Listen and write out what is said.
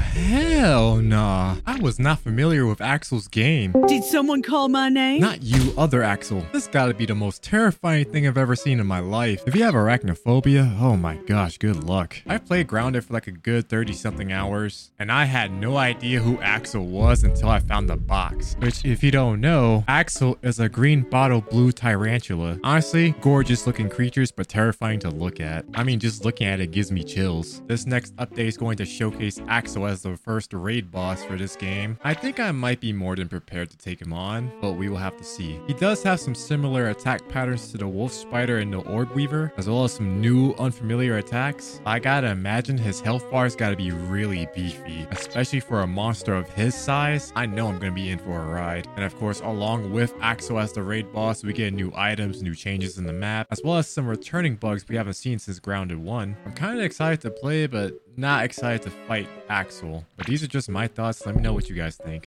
hell nah. I was not familiar with Axel's game. Did someone call my name? Not you, other Axel. This gotta be the most terrifying thing I've ever seen in my life. If you have arachnophobia, oh my gosh, good luck. I played Grounded for like a good 30-something hours, and I had no idea who Axel was until I found the box. Which, if you don't know, Axel is a green bottle blue tarantula. Honestly, gorgeous looking creatures, but terrifying to look at. I mean, just looking at it gives me chills. This next update is going to showcase Axel as the first raid boss for this game. I think I might be more than prepared to take him on, but we will have to see. He does have some similar attack patterns to the wolf spider and the orb weaver, as well as some new unfamiliar attacks. I gotta imagine his health bars gotta be really beefy, especially for a monster of his size. I know I'm gonna be in for a ride. And of course, along with Axel as the raid boss, we get new items, new changes in the map, as well as some returning bugs we haven't seen since Grounded 1. I'm kind of excited to play, but not excited to fight Axel. But these are just my thoughts. Let me know what you guys think.